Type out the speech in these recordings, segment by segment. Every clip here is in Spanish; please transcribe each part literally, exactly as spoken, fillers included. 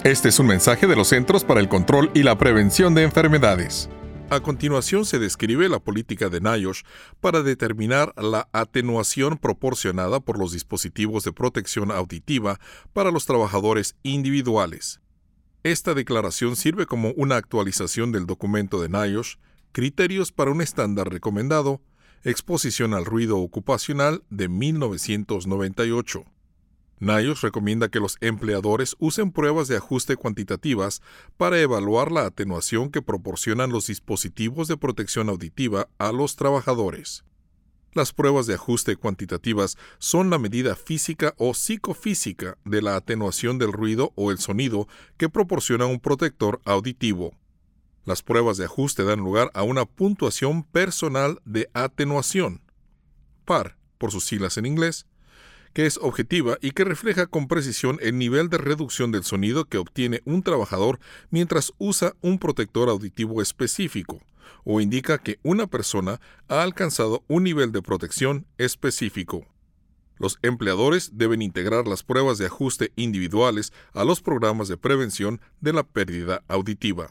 Este es un mensaje de los Centros para el Control y la Prevención de Enfermedades. A continuación se describe la política de NIOSH para determinar la atenuación proporcionada por los dispositivos de protección auditiva para los trabajadores individuales. Esta declaración sirve como una actualización del documento de NIOSH, Criterios para un estándar recomendado, exposición al ruido ocupacional de mil novecientos noventa y ocho. NIOSH recomienda que los empleadores usen pruebas de ajuste cuantitativas para evaluar la atenuación que proporcionan los dispositivos de protección auditiva a los trabajadores. Las pruebas de ajuste cuantitativas son la medida física o psicofísica de la atenuación del ruido o el sonido que proporciona un protector auditivo. Las pruebas de ajuste dan lugar a una puntuación personal de atenuación, P A R, por sus siglas en inglés, que es objetiva y que refleja con precisión el nivel de reducción del sonido que obtiene un trabajador mientras usa un protector auditivo específico, o indica que una persona ha alcanzado un nivel de protección específico. Los empleadores deben integrar las pruebas de ajuste individuales a los programas de prevención de la pérdida auditiva.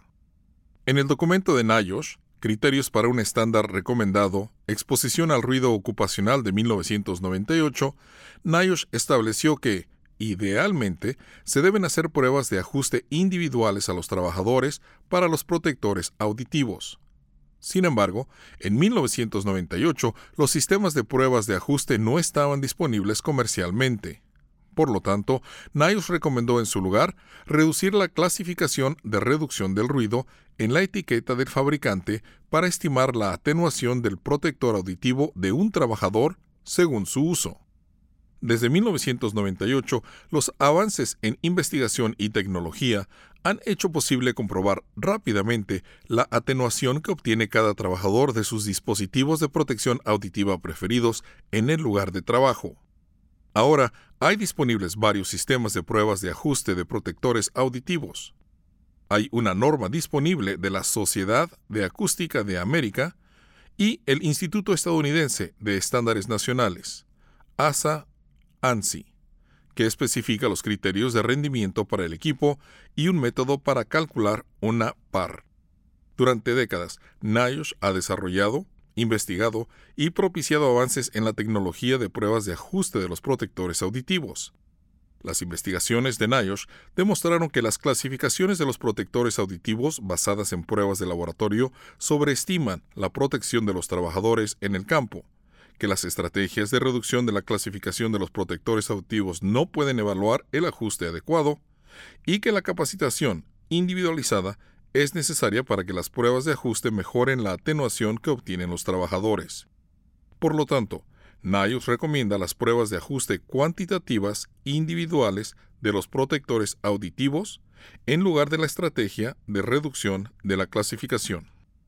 En el documento de NIOSH, Criterios para un estándar recomendado, exposición al ruido ocupacional de mil novecientos noventa y ocho, NIOSH estableció que, idealmente, se deben hacer pruebas de ajuste individuales a los trabajadores para los protectores auditivos. Sin embargo, en mil novecientos noventa y ocho, los sistemas de pruebas de ajuste no estaban disponibles comercialmente. Por lo tanto, NIOSH recomendó en su lugar reducir la clasificación de reducción del ruido en la etiqueta del fabricante para estimar la atenuación del protector auditivo de un trabajador según su uso. Desde mil novecientos noventa y ocho, los avances en investigación y tecnología han hecho posible comprobar rápidamente la atenuación que obtiene cada trabajador de sus dispositivos de protección auditiva preferidos en el lugar de trabajo. Ahora, hay disponibles varios sistemas de pruebas de ajuste de protectores auditivos. Hay una norma disponible de la Sociedad de Acústica de América y el Instituto Estadounidense de Estándares Nacionales, A S A-ANSI, que especifica los criterios de rendimiento para el equipo y un método para calcular una P A R. Durante décadas, NIOSH ha desarrollado, investigado y propiciado avances en la tecnología de pruebas de ajuste de los protectores auditivos. Las investigaciones de NIOSH demostraron que las clasificaciones de los protectores auditivos basadas en pruebas de laboratorio sobreestiman la protección de los trabajadores en el campo, que las estrategias de reducción de la clasificación de los protectores auditivos no pueden evaluar el ajuste adecuado y que la capacitación individualizada es necesaria para que las pruebas de ajuste mejoren la atenuación que obtienen los trabajadores. Por lo tanto, NIOSH recomienda las pruebas de ajuste cuantitativas individuales de los protectores auditivos en lugar de la estrategia de reducción de la clasificación.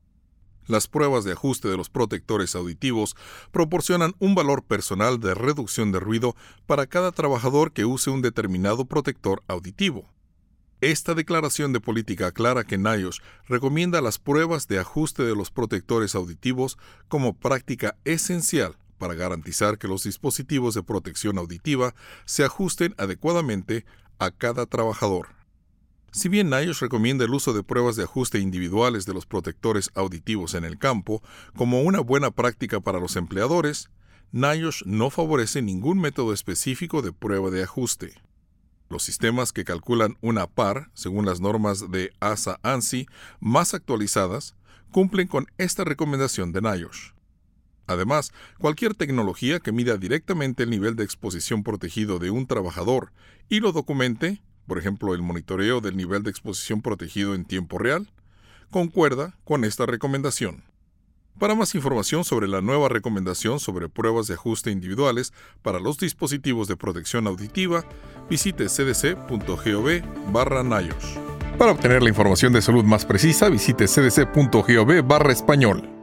Las pruebas de ajuste de los protectores auditivos proporcionan un valor personal de reducción de ruido para cada trabajador que use un determinado protector auditivo. Esta declaración de política aclara que NIOSH recomienda las pruebas de ajuste de los protectores auditivos como práctica esencial para garantizar que los dispositivos de protección auditiva se ajusten adecuadamente a cada trabajador. Si bien NIOSH recomienda el uso de pruebas de ajuste individuales de los protectores auditivos en el campo como una buena práctica para los empleadores, NIOSH no favorece ningún método específico de prueba de ajuste. Los sistemas que calculan una P A R, según las normas de A S A-ANSI más actualizadas, cumplen con esta recomendación de NIOSH. Además, cualquier tecnología que mida directamente el nivel de exposición protegido de un trabajador y lo documente, por ejemplo, el monitoreo del nivel de exposición protegido en tiempo real, concuerda con esta recomendación. Para más información sobre la nueva recomendación sobre pruebas de ajuste individuales para los dispositivos de protección auditiva, visite c d c punto gov barra NIOSH. Para obtener la información de salud más precisa, visite c d c punto gov barra español.